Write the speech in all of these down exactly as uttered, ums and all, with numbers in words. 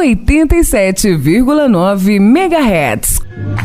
oitenta e sete vírgula nove megahertz.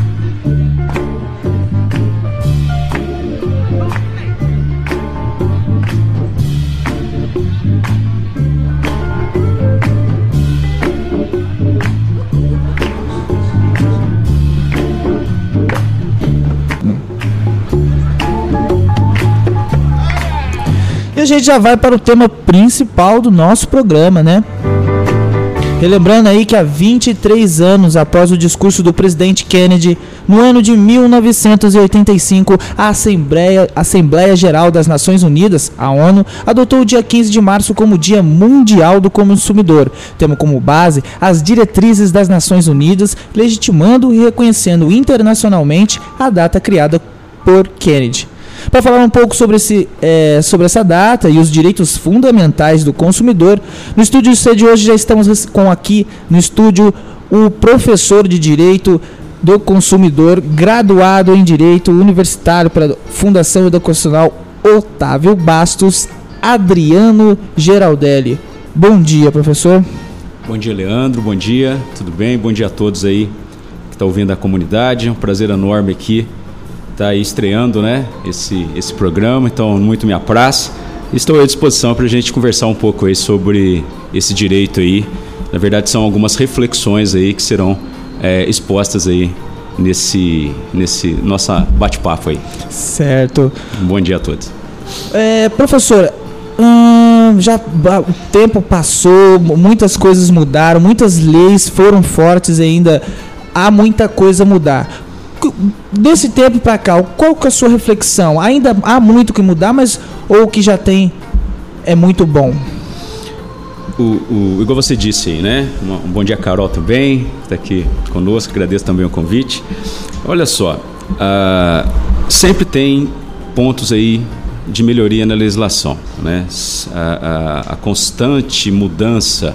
E a gente já vai para o tema principal do nosso programa, né? Relembrando aí que há vinte e três anos após o discurso do presidente Kennedy, no ano de mil novecentos e oitenta e cinco, a Assembleia, Assembleia Geral das Nações Unidas, a ONU, adotou o dia quinze de março como Dia Mundial do Consumidor, tendo como base as diretrizes das Nações Unidas, legitimando e reconhecendo internacionalmente a data criada por Kennedy. Para falar um pouco sobre, esse, é, sobre essa data e os direitos fundamentais do consumidor, no estúdio de hoje já estamos com aqui no estúdio o professor de Direito do Consumidor, graduado em Direito Universitário pela Fundação Educacional Otávio Bastos, Adriano Geraldelli. Bom dia, professor. Bom dia, Leandro. Bom dia, tudo bem? Bom dia a todos aí que estão ouvindo a comunidade. É um prazer enorme aqui está aí estreando, né, esse, esse programa, então muito me apraz. Estou à disposição para a gente conversar um pouco aí sobre esse direito aí. Na verdade, são algumas reflexões aí que serão é, expostas aí nesse, nesse nosso bate-papo aí. Certo. Bom dia a todos. É, professor, hum, já o tempo passou, muitas coisas mudaram, muitas leis foram fortes e ainda há muita coisa a mudar. Desse tempo para cá, qual que é a sua reflexão? Ainda há muito que mudar, mas ou o que já tem é muito bom? O, o, igual você disse aí, né? Um bom dia, Carol, também, está aqui conosco, agradeço também o convite. Olha só, uh, sempre tem pontos aí de melhoria na legislação, né? A, a, a constante mudança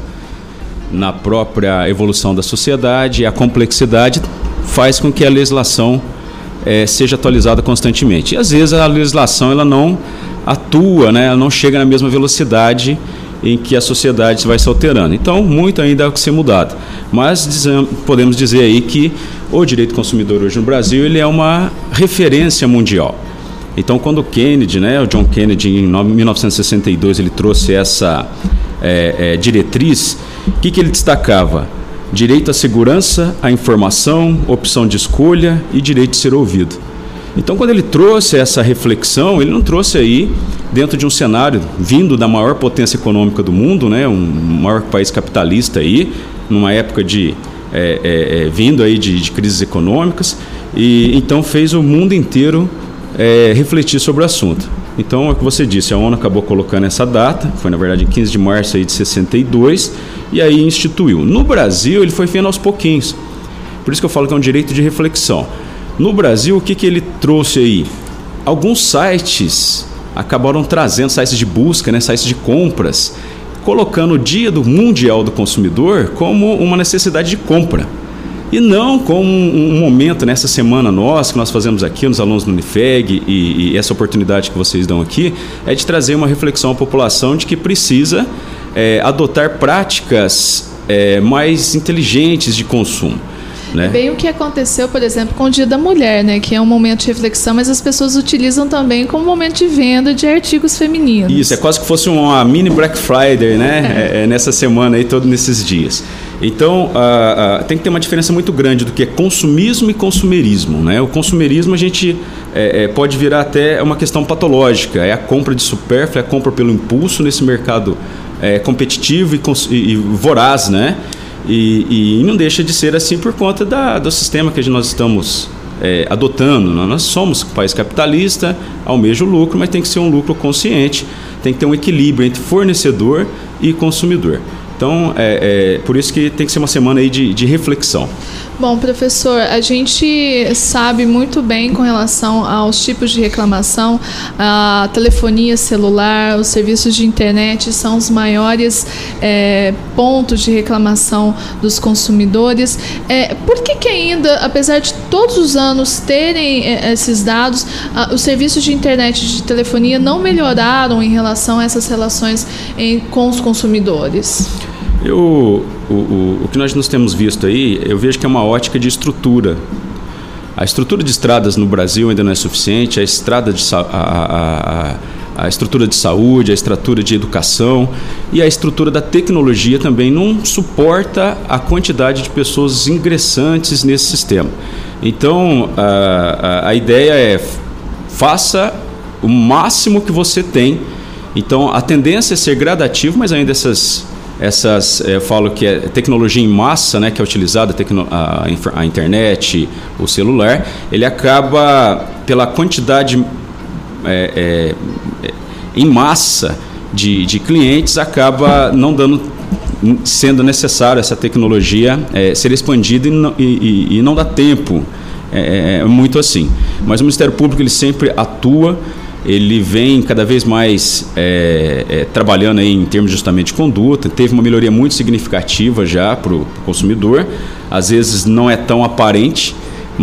na própria evolução da sociedade, a complexidade faz com que a legislação é, seja atualizada constantemente. E às vezes a legislação ela não atua, né, ela não chega na mesma velocidade em que a sociedade vai se alterando. Então, muito ainda há que ser mudado. Mas dizem, podemos dizer aí que o direito do consumidor hoje no Brasil ele é uma referência mundial. Então, quando o Kennedy, né, o John Kennedy, em mil novecentos e sessenta e dois, ele trouxe essa é, é, diretriz, o que, que ele destacava? Direito à segurança, à informação, opção de escolha e direito de ser ouvido. Então, quando ele trouxe essa reflexão, ele não trouxe aí, dentro de um cenário vindo da maior potência econômica do mundo, né, um maior país capitalista aí, numa época de é, é, é, vindo aí de, de crises econômicas, e então fez o mundo inteiro é, refletir sobre o assunto. Então, é o que você disse, a ONU acabou colocando essa data, foi na verdade em quinze de março aí de sessenta e dois, e aí instituiu. No Brasil, ele foi feito aos pouquinhos. Por isso que eu falo que é um direito de reflexão. No Brasil, o que, que ele trouxe aí? Alguns sites acabaram trazendo, sites de busca, né, sites de compras, colocando o Dia do Mundial do Consumidor como uma necessidade de compra. E não como um, um momento, nessa semana nossa, que nós fazemos aqui, nos alunos do Unifeg, e, e essa oportunidade que vocês dão aqui, é de trazer uma reflexão à população de que precisa é, adotar práticas é, mais inteligentes de consumo. Né? Bem o que aconteceu, por exemplo, com o Dia da Mulher, né, que é um momento de reflexão, mas as pessoas utilizam também como momento de venda de artigos femininos. Isso, é quase que fosse uma mini Black Friday, né, é. É, nessa semana aí, todos nesses dias. Então, uh, uh, tem que ter uma diferença muito grande do que é consumismo e consumerismo, né? O consumerismo a gente é, é, pode virar até uma questão patológica, é a compra de supérfluo, é a compra pelo impulso nesse mercado é, competitivo e, e, e voraz, né? E, e não deixa de ser assim por conta da, do sistema que nós estamos é, adotando. Nós somos um país capitalista, almeja o lucro, mas tem que ser um lucro consciente, tem que ter um equilíbrio entre fornecedor e consumidor. Então, é, é por isso que tem que ser uma semana aí de, de reflexão. Bom, professor, a gente sabe muito bem com relação aos tipos de reclamação, a telefonia celular, os serviços de internet são os maiores é, pontos de reclamação dos consumidores. É, por que que ainda, apesar de todos os anos terem é, esses dados, a, os serviços de internet e de telefonia não melhoraram em relação a essas relações em, com os consumidores? Eu, o, o, o que nós nos temos visto aí, eu vejo que é uma ótica de estrutura. A estrutura de estradas no Brasil ainda não é suficiente, a, estrada de, a, a, a, a estrutura de saúde, a estrutura de educação e a estrutura da tecnologia também não suporta a quantidade de pessoas ingressantes nesse sistema. Então, a, a, a ideia é faça o máximo que você tem. Então, a tendência é ser gradativo, mas ainda essas... Essas, eu falo que é tecnologia em massa, né, que é utilizada, a, a internet, o celular, ele acaba, pela quantidade é, é, em massa de, de clientes, acaba não dando, sendo necessário essa tecnologia é, ser expandida e não, e, e não dá tempo, é, é muito assim. Mas o Ministério Público ele sempre atua. Ele vem cada vez mais é, é, trabalhando aí em termos justamente de conduta, teve uma melhoria muito significativa já para o consumidor, às vezes não é tão aparente,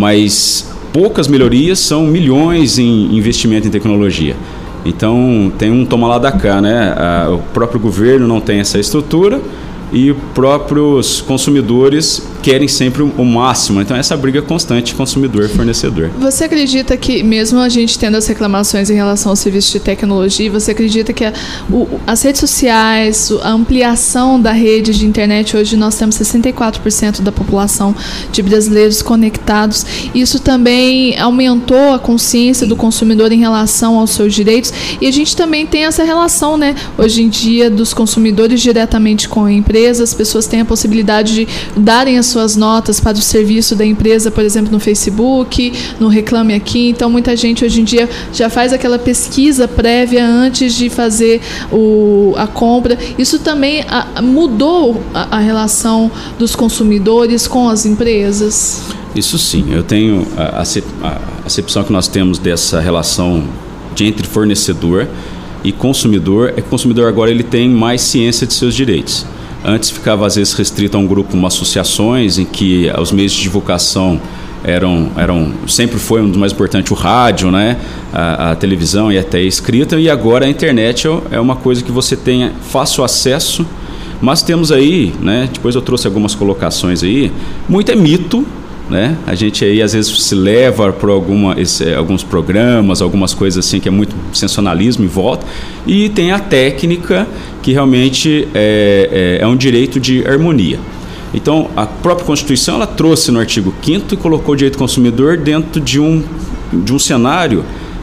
mas poucas melhorias são milhões em investimento em tecnologia. Então tem um toma lá da cá, né? A, o próprio governo não tem essa estrutura e os próprios consumidores querem sempre o máximo. Então essa briga constante consumidor-fornecedor. Você acredita que, mesmo a gente tendo as reclamações em relação ao serviço de tecnologia, você acredita que a, o, as redes sociais, a ampliação da rede de internet, hoje nós temos sessenta e quatro por cento da população de brasileiros conectados, isso também aumentou a consciência do consumidor em relação aos seus direitos, e a gente também tem essa relação, né, hoje em dia, dos consumidores diretamente com a empresa. As pessoas têm a possibilidade de darem as suas notas para o serviço da empresa, por exemplo, no Facebook, no Reclame Aqui. Então, muita gente hoje em dia já faz aquela pesquisa prévia antes de fazer o, a compra. Isso também a, mudou a, a relação dos consumidores com as empresas? Isso sim. Eu tenho a, a acepção que nós temos dessa relação de entre fornecedor e consumidor, é que o consumidor agora ele tem mais ciência de seus direitos. Antes ficava às vezes restrito a um grupo, umas associações em que os meios de divulgação eram, eram sempre foi um dos mais importantes, o rádio, né? a, a televisão e até a escrita, e agora a internet é uma coisa que você tem fácil acesso, mas temos aí, né? Depois eu trouxe algumas colocações aí, muito é mito, né? A gente aí às vezes se leva para alguma, esse, alguns programas, algumas coisas assim que é muito sensacionalismo em volta, e tem a técnica que realmente é, é, é um direito de harmonia. Então a própria Constituição ela trouxe no artigo quinto e colocou o direito do consumidor dentro de um, de um cenário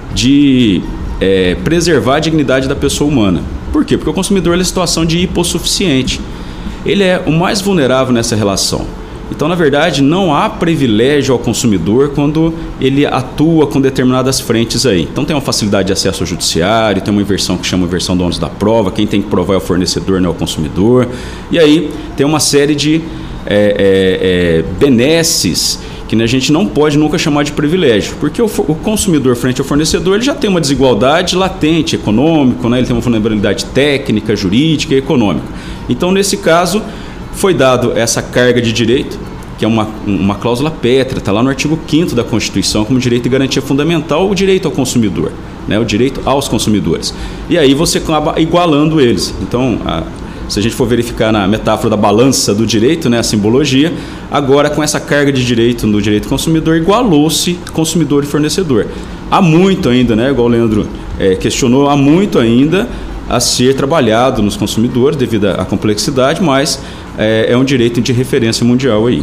de é, preservar a dignidade da pessoa humana. Por quê? Porque o consumidor ele é em situação de hipossuficiente, ele é o mais vulnerável nessa relação. Então, na verdade, não há privilégio ao consumidor quando ele atua com determinadas frentes aí. Então, tem uma facilidade de acesso ao judiciário, tem uma inversão que chama inversão do ônus da prova, quem tem que provar é o fornecedor, não é o consumidor. E aí, tem uma série de é, é, é, benesses que a gente não pode nunca chamar de privilégio, porque o, o consumidor frente ao fornecedor ele já tem uma desigualdade latente, econômico, né? Ele tem uma vulnerabilidade técnica, jurídica e econômica. Então, nesse caso, foi dado essa carga de direito, que é uma, uma cláusula pétrea, está lá no artigo quinto da Constituição, como direito e garantia fundamental, o direito ao consumidor, né? O direito aos consumidores. E aí você acaba igualando eles. Então, a, se a gente for verificar na metáfora da balança do direito, né, a simbologia, agora com essa carga de direito no direito consumidor, igualou-se consumidor e fornecedor. Há muito ainda, né, igual o Leandro é, questionou, há muito ainda a ser trabalhado nos consumidores devido à complexidade, mas é, é um direito de referência mundial aí.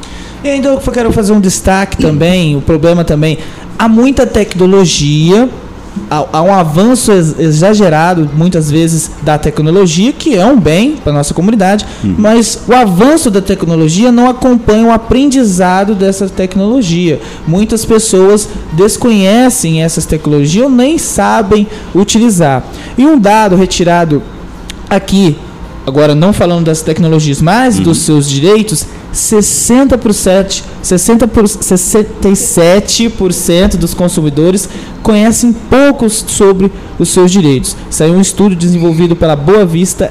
E ainda eu quero fazer um destaque também, o problema também, há muita tecnologia, há, há um avanço exagerado, muitas vezes, da tecnologia, que é um bem para a nossa comunidade, uhum. mas o avanço da tecnologia não acompanha o aprendizado dessa tecnologia. Muitas pessoas desconhecem essas tecnologias ou nem sabem utilizar. E um dado retirado aqui, agora não falando das tecnologias, mas uhum. dos seus direitos, sessenta por cento, sessenta por, sessenta e sete por cento dos consumidores conhecem pouco sobre os seus direitos. Saiu um estudo desenvolvido pela Boa Vista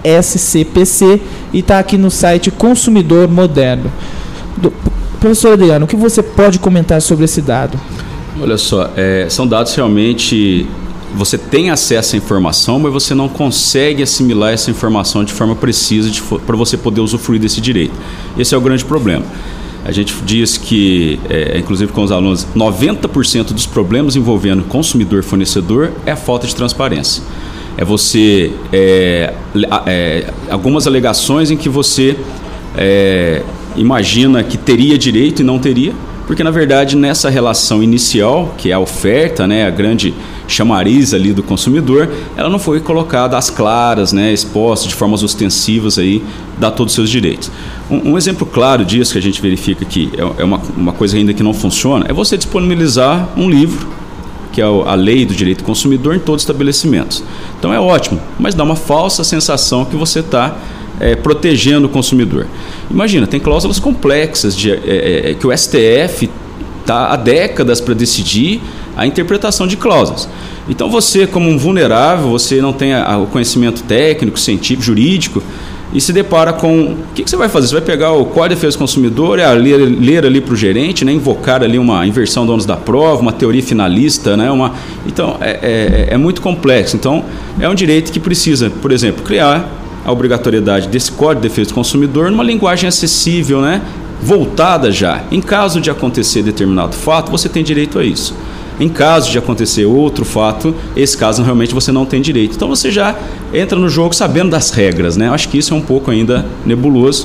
S C P C e está aqui no site Consumidor Moderno. Do, professor Adriano, o que você pode comentar sobre esse dado? Olha só, é, são dados realmente você tem acesso à informação, mas você não consegue assimilar essa informação de forma precisa para você poder usufruir desse direito. Esse é o grande problema. A gente diz que, é, inclusive com os alunos, noventa por cento dos problemas envolvendo consumidor e fornecedor é a falta de transparência. É você, é, é, algumas alegações em que você é, imagina que teria direito e não teria, porque na verdade nessa relação inicial, que é a oferta, né, a grande chamariz ali do consumidor, ela não foi colocada às claras, né, exposta de formas ostensivas aí, dá todos os seus direitos. Um, um exemplo claro disso que a gente verifica que é, é uma, uma coisa ainda que não funciona, é você disponibilizar um livro, que é a lei do direito do consumidor em todos os estabelecimentos. Então é ótimo, mas dá uma falsa sensação que você está é, protegendo o consumidor. Imagina, tem cláusulas complexas de, é, é, que o S T F está há décadas para decidir a interpretação de cláusulas. Então você, como um vulnerável, você não tem a, a, o conhecimento técnico, científico, jurídico, e se depara com... O que, que você vai fazer? Você vai pegar o Código de Defesa do Consumidor, é, ler, ler ali para o gerente, né, invocar ali uma inversão do ônus da prova, uma teoria finalista, né, uma, então é, é, é muito complexo. Então é um direito que precisa, por exemplo, criar a obrigatoriedade desse Código de Defesa do Consumidor numa linguagem acessível, né, voltada já. Em caso de acontecer determinado fato, você tem direito a isso. Em caso de acontecer outro fato, esse caso realmente você não tem direito. Então você já entra no jogo sabendo das regras, né? Eu acho que isso é um pouco ainda nebuloso,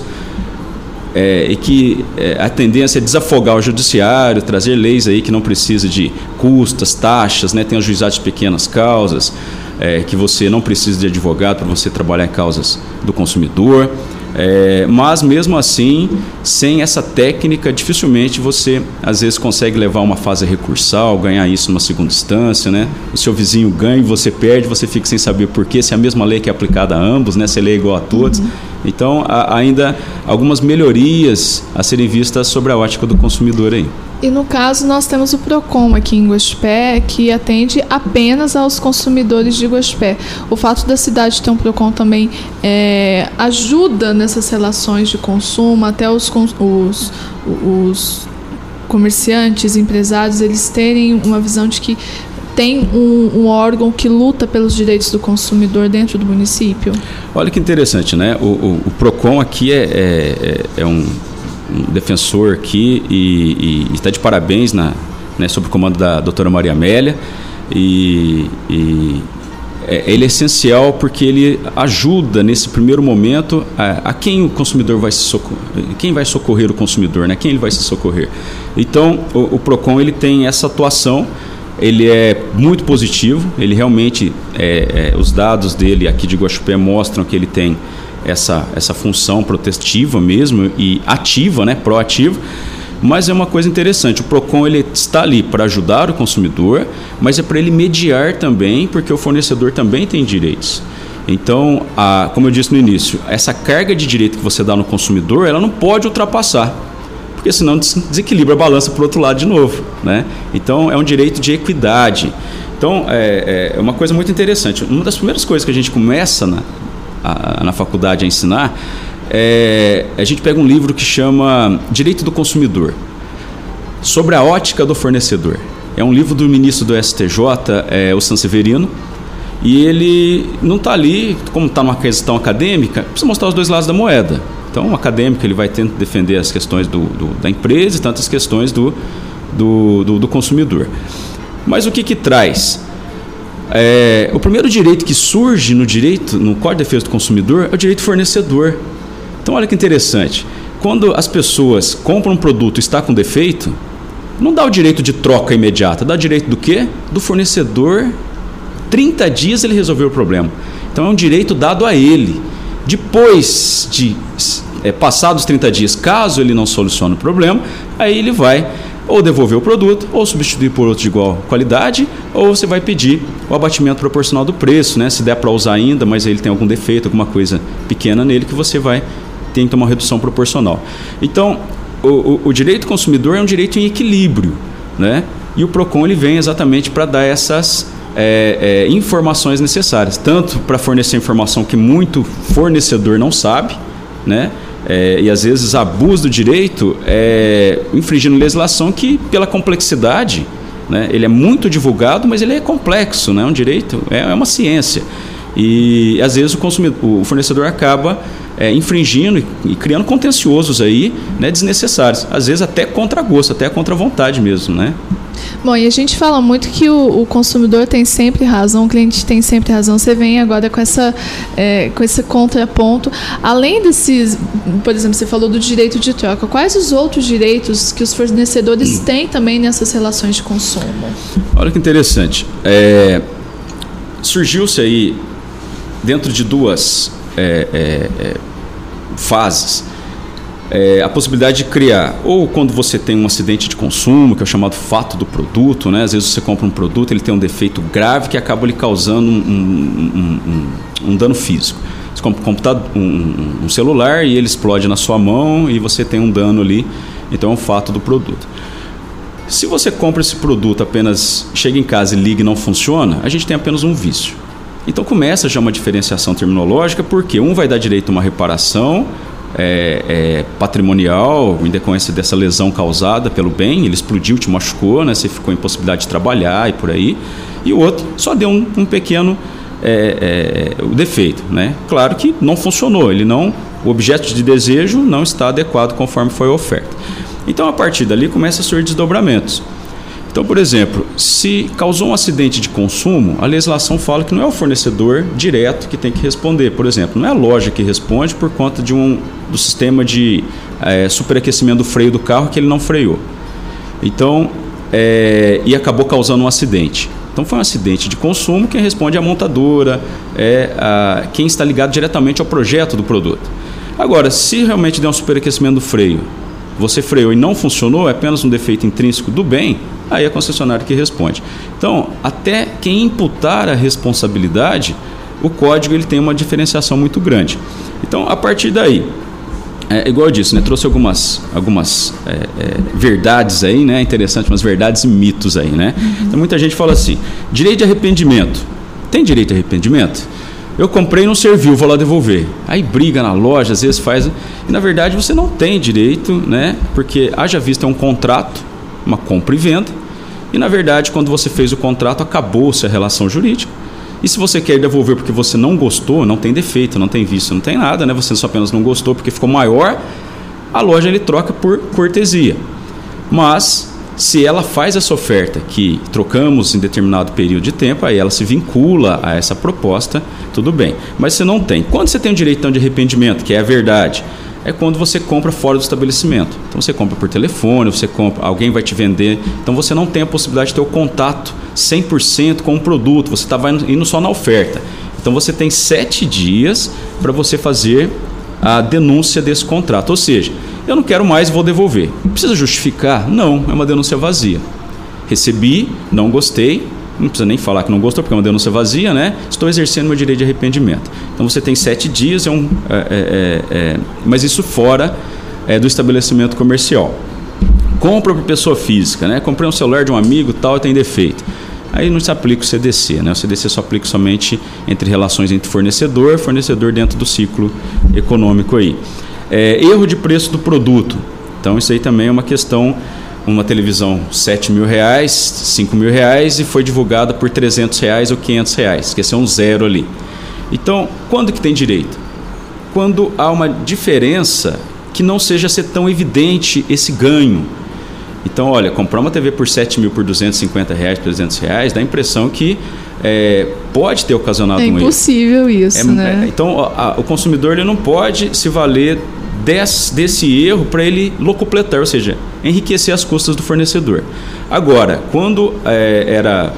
é, e que é, a tendência é desafogar o judiciário, trazer leis aí que não precisa de custas, taxas, né? Tem os juizados de pequenas causas, é, que você não precisa de advogado para você trabalhar em causas do consumidor. É, mas mesmo assim, sem essa técnica, dificilmente você às vezes consegue levar uma fase recursal, ganhar isso numa segunda instância, né? O seu vizinho ganha e você perde, você fica sem saber por quê, se é a mesma lei que é aplicada a ambos, né? Se a lei é igual a todos. Uhum. Então há ainda algumas melhorias a serem vistas sobre a ótica do consumidor aí. E no caso nós temos o PROCON aqui em Guaxupé, que atende apenas aos consumidores de Guaxupé. O fato da cidade ter um PROCON também é, ajuda nessas relações de consumo, até os, os, os comerciantes, empresários, eles terem uma visão de que tem um, um órgão que luta pelos direitos do consumidor dentro do município. Olha que interessante, né? O, o, o PROCON aqui é, é, é um... um defensor aqui e está de parabéns na, né, sob o comando da doutora Maria Amélia, e, e é, ele é essencial porque ele ajuda nesse primeiro momento a, a quem o consumidor vai se socorrer, quem vai socorrer o consumidor, né, quem ele vai se socorrer. Então o, o PROCON ele tem essa atuação, ele é muito positivo, ele realmente, é, é, os dados dele aqui de Guaxupé mostram que ele tem essa, essa função protetiva mesmo e ativa, né, proativa, mas é uma coisa interessante, o PROCON ele está ali para ajudar o consumidor, mas é para ele mediar também, porque o fornecedor também tem direitos. Então, a, como eu disse no início, essa carga de direito que você dá no consumidor, ela não pode ultrapassar, porque senão desequilibra a balança para o outro lado de novo, né? Então, é um direito de equidade. Então, é, é uma coisa muito interessante. Uma das primeiras coisas que a gente começa na A, na faculdade a ensinar, é, a gente pega um livro que chama Direito do Consumidor, sobre a ótica do fornecedor. É um livro do ministro do S T J, é, o Sanseverino, e ele não está ali, como está numa questão acadêmica, precisa mostrar os dois lados da moeda. Então, um acadêmico ele vai tentando defender as questões do, do, da empresa e tantas questões do, do, do, do consumidor. Mas o que que traz? É, o primeiro direito que surge no direito, no Código de Defesa do Consumidor, é o direito fornecedor. Então, olha que interessante. Quando as pessoas compram um produto e está com defeito, não dá o direito de troca imediata, dá o direito do quê? Do fornecedor. trinta dias ele resolveu o problema. Então, é um direito dado a ele. Depois de é, passados trinta dias, caso ele não solucione o problema, aí ele vai ou devolver o produto, ou substituir por outro de igual qualidade, ou você vai pedir o abatimento proporcional do preço, né? Se der para usar ainda, mas ele tem algum defeito, alguma coisa pequena nele, que você vai ter então uma redução proporcional. Então, o, o, o direito do consumidor é um direito em equilíbrio, né? E o PROCON ele vem exatamente para dar essas é, é, informações necessárias, tanto para fornecer informação que muito fornecedor não sabe, né? É, e às vezes abuso do direito, é, infringindo legislação que, pela complexidade, né? Ele é muito divulgado, mas ele é complexo, né? Um direito é, é uma ciência. E às vezes o, consumidor, o fornecedor acaba é, infringindo e, e criando contenciosos aí, né, desnecessários. Às vezes até contra gosto, até contra vontade mesmo, né? Bom, e a gente fala muito que o, o consumidor tem sempre razão, o cliente tem sempre razão. Você vem agora com, essa, é, com esse contraponto. Além desses, por exemplo, você falou do direito de troca, quais os outros direitos que os fornecedores têm também nessas relações de consumo? Olha que interessante. É, surgiu-se aí, dentro de duas é, é, é, fases, É, a possibilidade de criar, ou quando você tem um acidente de consumo, que é o chamado fato do produto, né? Às vezes você compra um produto, ele tem um defeito grave que acaba lhe causando um, um, um, um dano físico. Você compra um, computador, um, um celular e ele explode na sua mão e você tem um dano ali, então é um fato do produto. Se você compra esse produto apenas, chega em casa e liga e não funciona, a gente tem apenas um vício. Então começa já uma diferenciação terminológica, porque um vai dar direito a uma reparação É, é, patrimonial em decorrência dessa lesão causada pelo bem, ele explodiu, te machucou, né? Você ficou em possibilidade de trabalhar e por aí, e o outro só deu um, um pequeno é, é, defeito, né? Claro que não funcionou, ele não, o objeto de desejo não está adequado conforme foi a oferta. Então a partir dali começa a surgir desdobramentos. Então, por exemplo, se causou um acidente de consumo, a legislação fala que não é o fornecedor direto que tem que responder. Por exemplo, não é a loja que responde por conta de um, do sistema de é, superaquecimento do freio do carro que ele não freou. Então, é, e acabou causando um acidente. Então, foi um acidente de consumo, quem responde é a montadora, é a, quem está ligado diretamente ao projeto do produto. Agora, se realmente deu um superaquecimento do freio, você freou e não funcionou, é apenas um defeito intrínseco do bem, aí é a concessionária que responde. Então, até quem imputar a responsabilidade, o código ele tem uma diferenciação muito grande. Então, a partir daí, é igual eu disse, né, trouxe algumas, algumas é, é, verdades aí, né, interessante, umas verdades e mitos aí, né? Então, muita gente fala assim, direito de arrependimento. Tem direito de arrependimento? Eu comprei e não serviu, vou lá devolver. Aí briga na loja, às vezes faz... E na verdade você não tem direito, né? Porque haja vista é um contrato, uma compra e venda. E na verdade quando você fez o contrato acabou-se a relação jurídica. E se você quer devolver porque você não gostou, não tem defeito, não tem vício, não tem nada, né? Você só apenas não gostou porque ficou maior, a loja ele troca por cortesia. Mas... se ela faz essa oferta que trocamos em determinado período de tempo, aí ela se vincula a essa proposta, tudo bem. Mas você não tem. Quando você tem o direito então, de arrependimento, que é a verdade, é quando você compra fora do estabelecimento. Então você compra por telefone, você compra, alguém vai te vender. Então você não tem a possibilidade de ter o contato cem por cento com o produto, você estava indo só na oferta. Então você tem sete dias para você fazer a denúncia desse contrato. Ou seja, eu não quero mais, vou devolver. Precisa justificar? Não, é uma denúncia vazia. Recebi, não gostei, não precisa nem falar que não gostou, porque é uma denúncia vazia, né? Estou exercendo meu direito de arrependimento. Então você tem sete dias, é um, é, é, é, mas isso fora é, do estabelecimento comercial. Compra por pessoa física, né? Comprei um celular de um amigo, tal, tem defeito. Aí não se aplica o C D C, né? O C D C só aplica somente entre relações entre fornecedor e fornecedor dentro do ciclo econômico aí. É, erro de preço do produto. Então isso aí também é uma questão, uma televisão sete mil reais, cinco mil reais e foi divulgada por trezentos reais ou quinhentos reais, esqueceu um zero ali. Então, quando que tem direito? Quando há uma diferença que não seja ser tão evidente esse ganho. Então, olha, comprar uma T V por sete mil, por duzentos e cinquenta reais, trezentos reais, dá a impressão que é, pode ter ocasionado um erro. É impossível isso, é, né? É, então, a, o consumidor ele não pode se valer desse, desse erro para ele locupletar, ou seja, enriquecer as custas do fornecedor. Agora, quando é, era,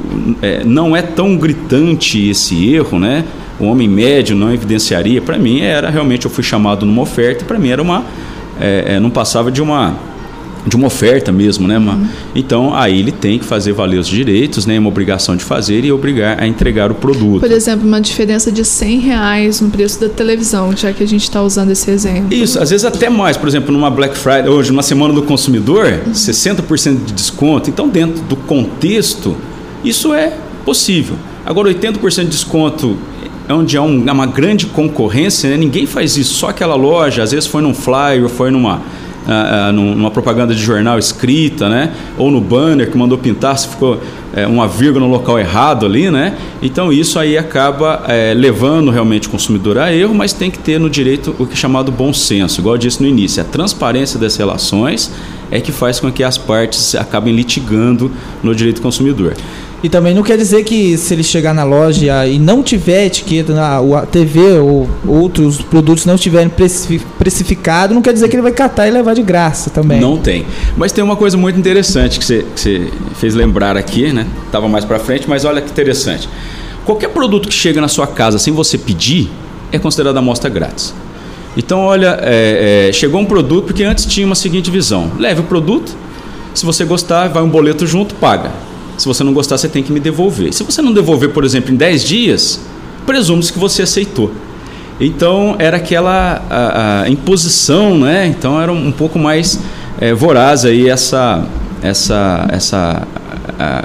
é, não é tão gritante esse erro, né? O homem médio não evidenciaria, para mim era realmente, eu fui chamado numa oferta, para mim era uma, é, não passava de uma... de uma oferta mesmo, né? Uhum. Então, aí ele tem que fazer valer os direitos, né? É uma obrigação de fazer e obrigar a entregar o produto. Por exemplo, uma diferença de cem reais no preço da televisão, já que a gente está usando esse exemplo. Isso, às vezes até mais. Por exemplo, numa Black Friday, hoje, numa Semana do Consumidor, uhum. sessenta por cento de desconto. Então, dentro do contexto, isso é possível. Agora, oitenta por cento de desconto, onde há um, uma grande concorrência, né? Ninguém faz isso, só aquela loja, às vezes foi num flyer, foi numa... ah, ah, numa propaganda de jornal escrita, né? Ou no banner que mandou pintar, se ficou é, uma vírgula no local errado ali, né? Então isso aí acaba é, levando realmente o consumidor a erro, mas tem que ter no direito o que é chamado bom senso, igual eu disse no início, a transparência das relações é que faz com que as partes acabem litigando no direito do consumidor. E também não quer dizer que se ele chegar na loja e não tiver etiqueta, a T V ou outros produtos não estiverem precificados, não quer dizer que ele vai catar e levar de graça também. Não tem. Mas tem uma coisa muito interessante que você, que você fez lembrar aqui, né? Estava mais para frente, mas olha que interessante. Qualquer produto que chega na sua casa sem você pedir é considerado amostra grátis. Então, olha, é, é, chegou um produto, porque antes tinha uma seguinte visão. Leve o produto, se você gostar, vai um boleto junto, paga. Se você não gostar, você tem que me devolver. Se você não devolver, por exemplo, em dez dias, presume-se que você aceitou. Então, era aquela a, a imposição, né? Então, era um, um pouco mais é, voraz aí essa, essa, essa a,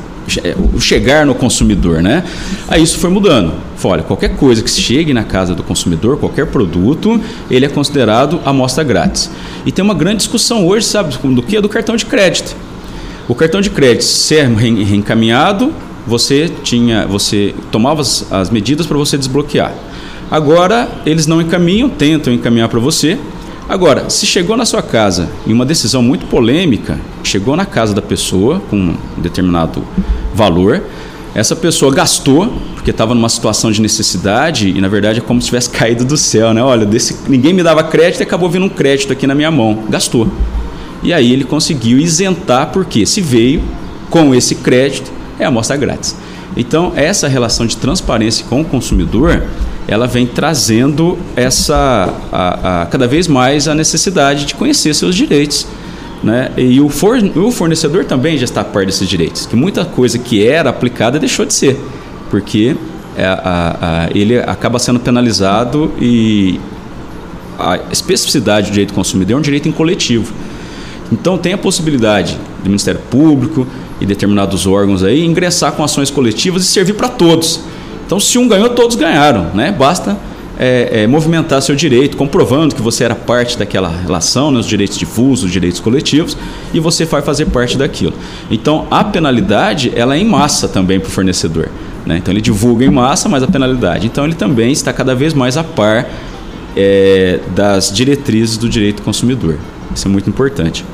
o chegar no consumidor, né? Aí isso foi mudando. Olha, qualquer coisa que chegue na casa do consumidor, qualquer produto, ele é considerado amostra grátis. E tem uma grande discussão hoje, sabe, do que? Do cartão de crédito. O cartão de crédito ser reencaminhado, você tinha, você tomava as, as medidas para você desbloquear. Agora eles não encaminham, tentam encaminhar para você. Agora, se chegou na sua casa em uma decisão muito polêmica, chegou na casa da pessoa com um determinado valor, essa pessoa gastou, porque estava numa situação de necessidade e na verdade é como se tivesse caído do céu, né? Olha, desse, ninguém me dava crédito e acabou vindo um crédito aqui na minha mão, gastou. E aí ele conseguiu isentar, porque se veio com esse crédito, é amostra grátis. Então, essa relação de transparência com o consumidor, ela vem trazendo essa, a, a, cada vez mais a necessidade de conhecer seus direitos, né? E o, for, o fornecedor também já está a par desses direitos, que muita coisa que era aplicada deixou de ser, porque é, a, a, ele acaba sendo penalizado e a especificidade do direito do consumidor é um direito em coletivo. Então tem a possibilidade do Ministério Público e determinados órgãos aí ingressar com ações coletivas e servir para todos. Então se um ganhou, todos ganharam, né? Basta é, é, movimentar seu direito, comprovando que você era parte daquela relação, né? Os direitos difusos, os direitos coletivos, e você vai fazer parte daquilo. Então a penalidade ela é em massa também para o fornecedor, né? Então ele divulga em massa, mas a penalidade. Então ele também está cada vez mais a par é, das diretrizes do direito do consumidor. Isso é muito importante.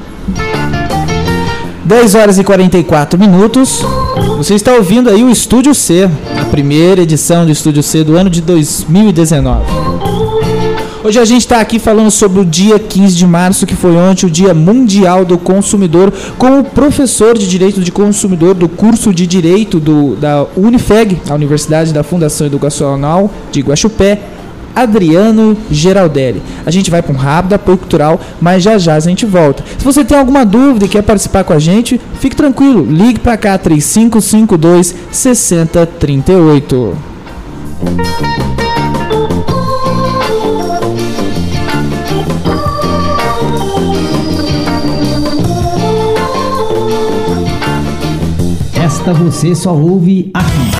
dez horas e quarenta e quatro minutos. Você está ouvindo aí o Estúdio C, a primeira edição do Estúdio C do ano de dois mil e dezenove. Hoje a gente está aqui falando sobre o dia quinze de março, que foi ontem, o Dia Mundial do Consumidor, com o professor de Direito de Consumidor do curso de Direito do, da Unifeg, a Universidade da Fundação Educacional de Guaxupé, Adriano Geraldelli. A gente vai para um rápido apoio cultural, mas já já a gente volta. Se você tem alguma dúvida e quer participar com a gente, fique tranquilo, ligue para cá, três cinco cinco dois, seis zero três oito. Esta você só ouve aqui.